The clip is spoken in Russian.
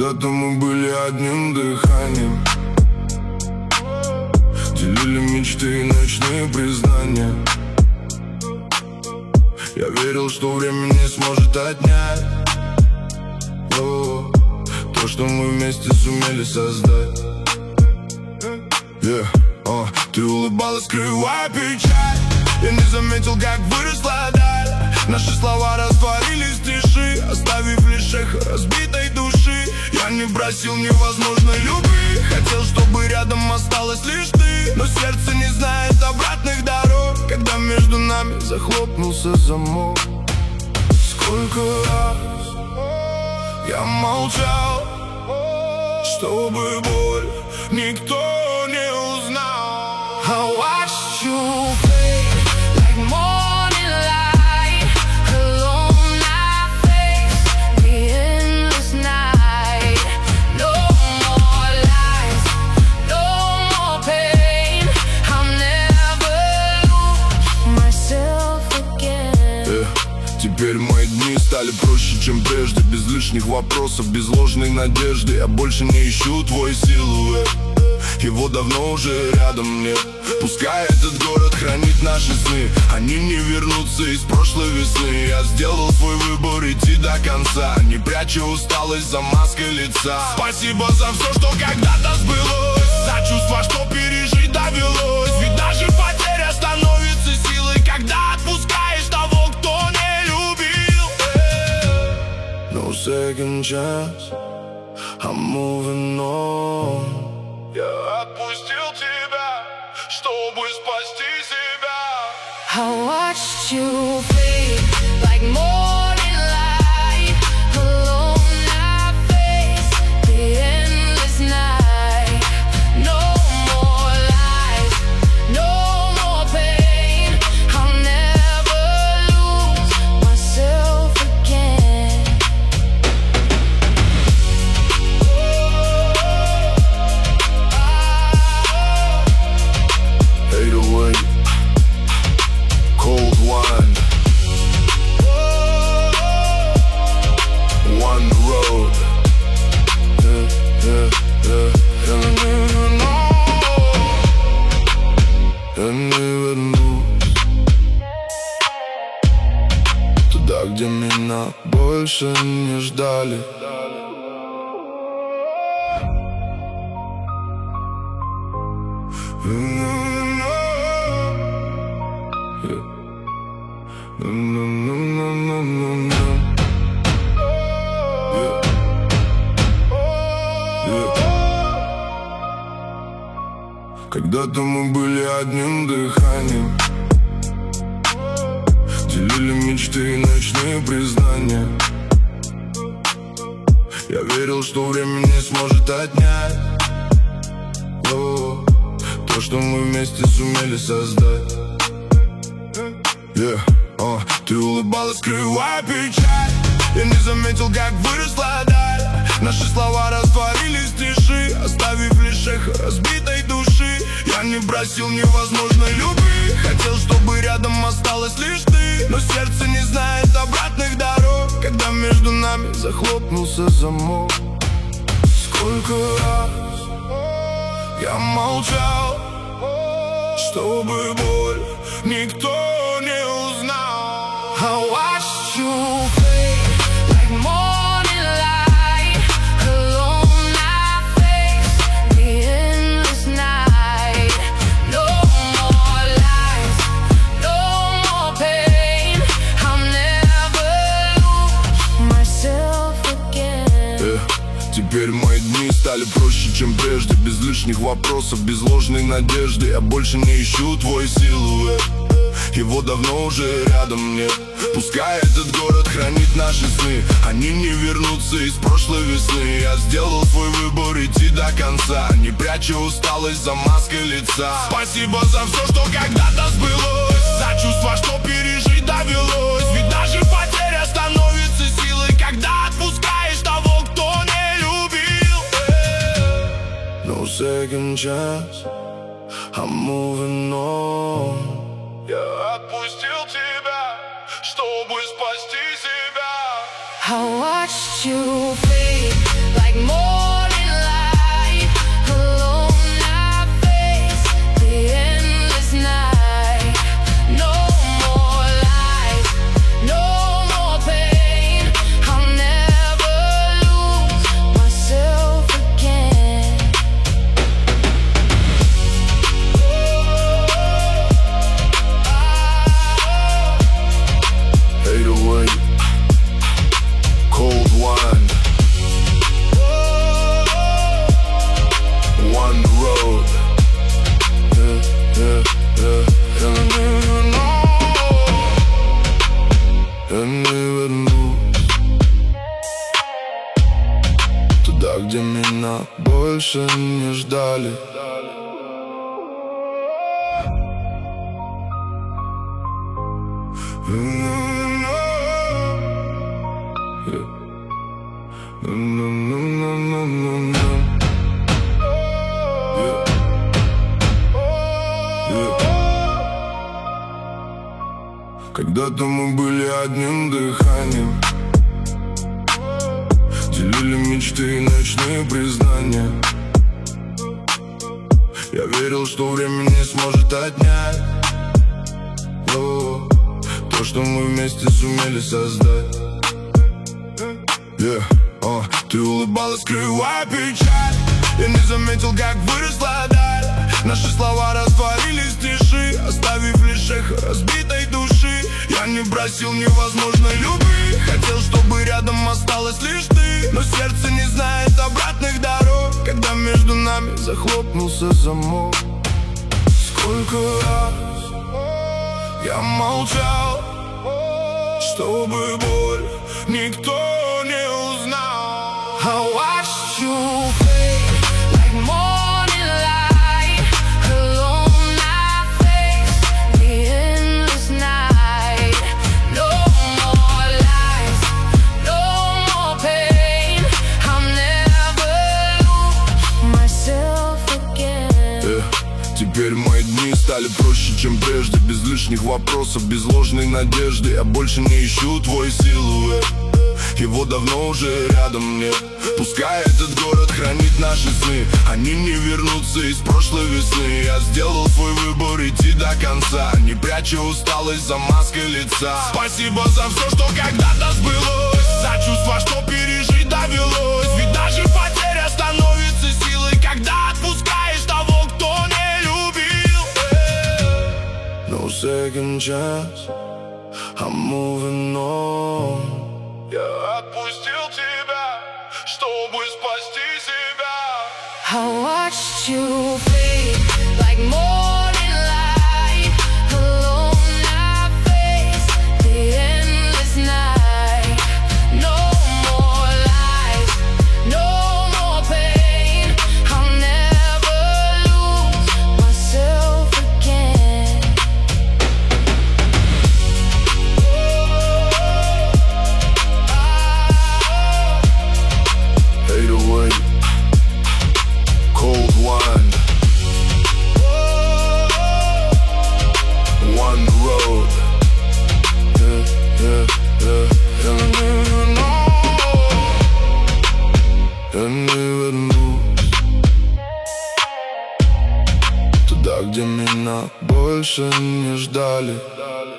Когда-то мы были одним дыханием, делили мечты и ночные признания. Я верил, что время не сможет отнять то, что мы вместе сумели создать. Ты улыбалась, скрывая печаль. Я не заметил, как выросла даль. Наши слова растворились в тиши, оставив лишь эхо разбитой души. Я не просил невозможной любви, хотел, чтобы рядом осталась лишь ты. Но сердце не знает обратных дорог, когда между нами захлопнулся замок. Сколько раз я молчал, чтобы боль никто не узнал. I watched you fade like morning light. Alone I face the endless night. No more lies, no more pain. I'll never lose myself again. Теперь мои дни стали проще, чем прежде. Без лишних вопросов, без ложной надежды. Я больше не ищу твой силуэт, его давно уже рядом нет. Пускай этот город хранит наши сны, они не вернутся из прошлой весны. Я сделал свой выбор идти до конца, не пряча усталость за маской лица. Спасибо за все, что когда-то сбылось, за чувства, что пережить довелось. Ведь даже потеря становится силой, когда отпускаешь того, кто не любил. No second chance, I'm moving on. Я отпустил тебя, чтобы спасти себя. I watched you fade like morning light. Alone I face the endless night. No more lies, no more pain. I'll never lose myself again. Cold wine, one road. Я не вернусь туда, где меня больше не ждали. Когда-то мы были одним дыханием, делили мечты и ночные признания. Я верил, что время не сможет отнять то, что мы вместе сумели создать. Ты улыбалась, скрывая печаль. Я не заметил, как выросла даль. Наши слова растворились в тиши, оставив лишь эхо разбитой души. Я не просил невозможной любви, хотел, чтобы рядом осталась лишь ты. Но сердце не знает обратных дорог, когда между нами захлопнулся замок. Сколько раз я молчал, чтобы боль никто не узнал. I watched you fade like morning light. Alone I face the endless night. No more lies, no more pain. I'll never lose myself again. Теперь мои дни стали проще, чем прежде. Без лишних вопросов, без ложной надежды. Я больше не ищу твой силуэт, его давно уже рядом нет. Пускай этот город хранит наши сны, они не вернутся из прошлой весны. Я сделал свой выбор идти до конца, не пряча усталость за маской лица. Спасибо за все, что когда-то сбылось, за чувства, что пережить довелось. Ведь даже потеря становится силой, когда отпускаешь того, кто не любил. No second chance, I'm moving on. Я отпустил тебя, чтобы спасти себя. I watched you fade like more. больше не ждали. Когда-то мы были одним дыханием, делили мечты и ночные признания. Я верил, что время не сможет отнять то, что мы вместе сумели создать. Ты улыбалась, скрывая печаль. Я не заметил, как выросла даль. Наши слова растворились в тиши, оставив лишь эхо разбитой души. Я не просил невозможной любви, хотел, чтобы рядом осталась лишь ты. Но сердце не знает обратных дорог, когда между нами захлопнулся замок. Сколько раз я молчал, чтобы боль никто не узнал. I watched you fade like morning light. Alone I face the endless night. No more lies, no more pain. I'll never lose myself again. Теперь мои дни стали проще, чем прежде. Без лишних вопросов, без ложной надежды. Я больше не ищу твой силуэт, его давно уже рядом нет. Пускай этот город хранит наши сны, они не вернутся из прошлой весны. Я сделал свой выбор идти до конца, не пряча усталость за маской лица. Спасибо за все, что когда-то сбылось, за чувства, что пережить довелось. Ведь даже потеря становится силой, когда отпускаешь того, кто не любил. No second chance, I'm moving on. Я отпустил тебя, чтобы спасти себя. I watched you fade like morning light. Alone I face the endless night. No more lies, no more pain. I'll never lose myself again. Cold wine, one road. Я не вернусь туда, где меня больше не ждали.